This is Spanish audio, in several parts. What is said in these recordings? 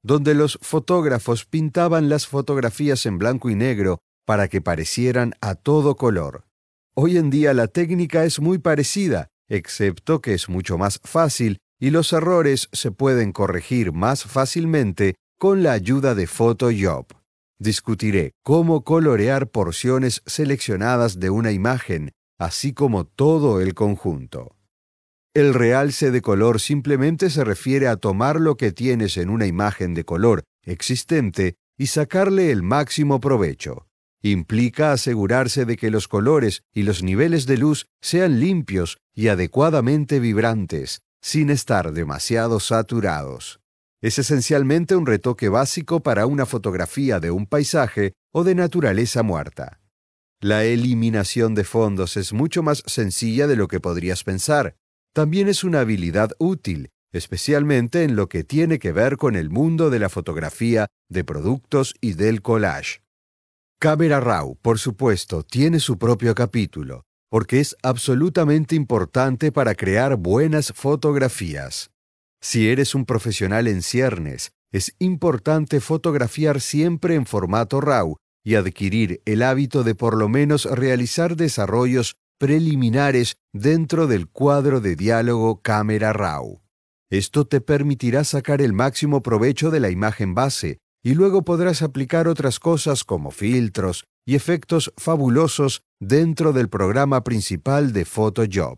donde los fotógrafos pintaban las fotografías en blanco y negro para que parecieran a todo color. Hoy en día la técnica es muy parecida, excepto que es mucho más fácil y los errores se pueden corregir más fácilmente con la ayuda de Photoshop. Discutiré cómo colorear porciones seleccionadas de una imagen, así como todo el conjunto. El realce de color simplemente se refiere a tomar lo que tienes en una imagen de color existente y sacarle el máximo provecho. Implica asegurarse de que los colores y los niveles de luz sean limpios y adecuadamente vibrantes, sin estar demasiado saturados. Es esencialmente un retoque básico para una fotografía de un paisaje o de naturaleza muerta. La eliminación de fondos es mucho más sencilla de lo que podrías pensar. También es una habilidad útil, especialmente en lo que tiene que ver con el mundo de la fotografía, de productos y del collage. Camera Raw, por supuesto, tiene su propio capítulo, porque es absolutamente importante para crear buenas fotografías. Si eres un profesional en ciernes, es importante fotografiar siempre en formato RAW y adquirir el hábito de por lo menos realizar desarrollos preliminares dentro del cuadro de diálogo Camera Raw. Esto te permitirá sacar el máximo provecho de la imagen base y luego podrás aplicar otras cosas como filtros y efectos fabulosos dentro del programa principal de Photoshop.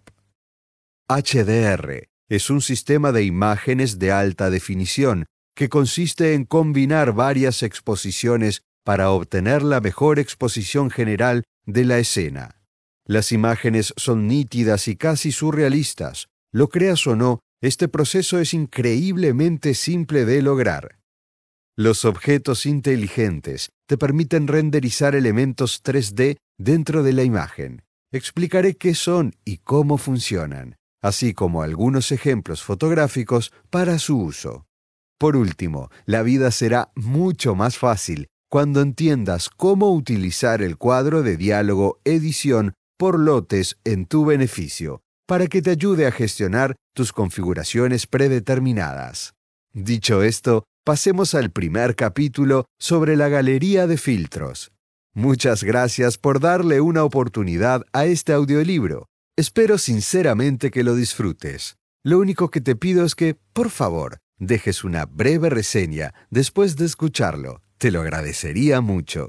HDR es un sistema de imágenes de alta definición que consiste en combinar varias exposiciones para obtener la mejor exposición general de la escena. Las imágenes son nítidas y casi surrealistas. Lo creas o no, este proceso es increíblemente simple de lograr. Los objetos inteligentes te permiten renderizar elementos 3D dentro de la imagen. Explicaré qué son y cómo funcionan, así como algunos ejemplos fotográficos para su uso. Por último, la vida será mucho más fácil cuando entiendas cómo utilizar el cuadro de diálogo edición por lotes en tu beneficio, para que te ayude a gestionar tus configuraciones predeterminadas. Dicho esto, pasemos al primer capítulo sobre la galería de filtros. Muchas gracias por darle una oportunidad a este audiolibro. Espero sinceramente que lo disfrutes. Lo único que te pido es que, por favor, dejes una breve reseña después de escucharlo. Te lo agradecería mucho.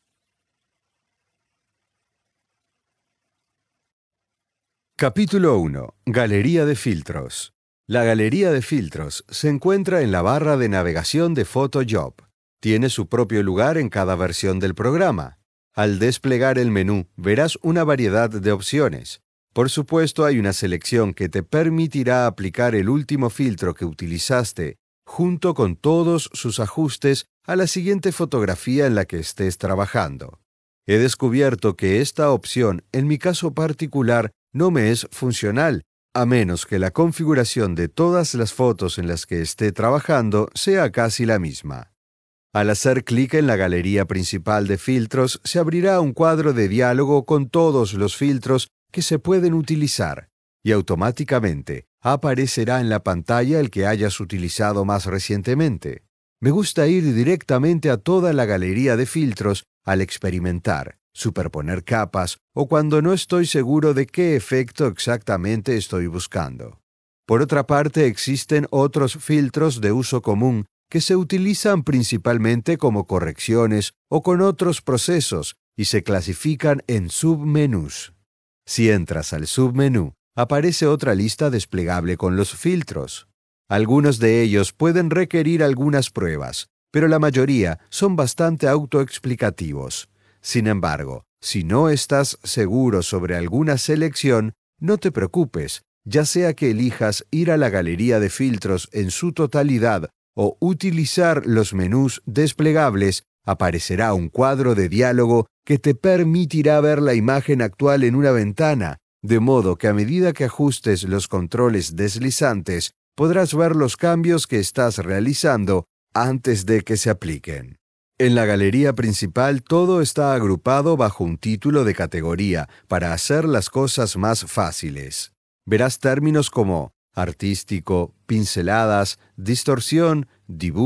Capítulo 1. Galería de filtros. La galería de filtros se encuentra en la barra de navegación de Photoshop. Tiene su propio lugar en cada versión del programa. Al desplegar el menú, verás una variedad de opciones. Por supuesto, hay una selección que te permitirá aplicar el último filtro que utilizaste, junto con todos sus ajustes, a la siguiente fotografía en la que estés trabajando. He descubierto que esta opción, en mi caso particular, no me es funcional, a menos que la configuración de todas las fotos en las que esté trabajando sea casi la misma. Al hacer clic en la galería principal de filtros, se abrirá un cuadro de diálogo con todos los filtros que se pueden utilizar, y automáticamente aparecerá en la pantalla el que hayas utilizado más recientemente. Me gusta ir directamente a toda la galería de filtros al experimentar, superponer capas o cuando no estoy seguro de qué efecto exactamente estoy buscando. Por otra parte, existen otros filtros de uso común que se utilizan principalmente como correcciones o con otros procesos y se clasifican en submenús. Si entras al submenú, aparece otra lista desplegable con los filtros. Algunos de ellos pueden requerir algunas pruebas, pero la mayoría son bastante autoexplicativos. Sin embargo, si no estás seguro sobre alguna selección, no te preocupes, ya sea que elijas ir a la galería de filtros en su totalidad o utilizar los menús desplegables, aparecerá un cuadro de diálogo que te permitirá ver la imagen actual en una ventana, de modo que a medida que ajustes los controles deslizantes, podrás ver los cambios que estás realizando antes de que se apliquen. En la galería principal todo está agrupado bajo un título de categoría para hacer las cosas más fáciles. Verás términos como artístico, pinceladas, distorsión, dibujo,